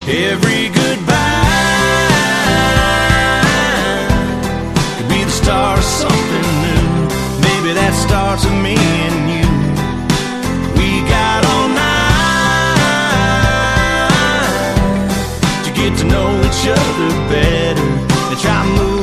Every goodbye could be the start of something new. Maybe that starts with me and you. We got all night to get to know each other better and try to move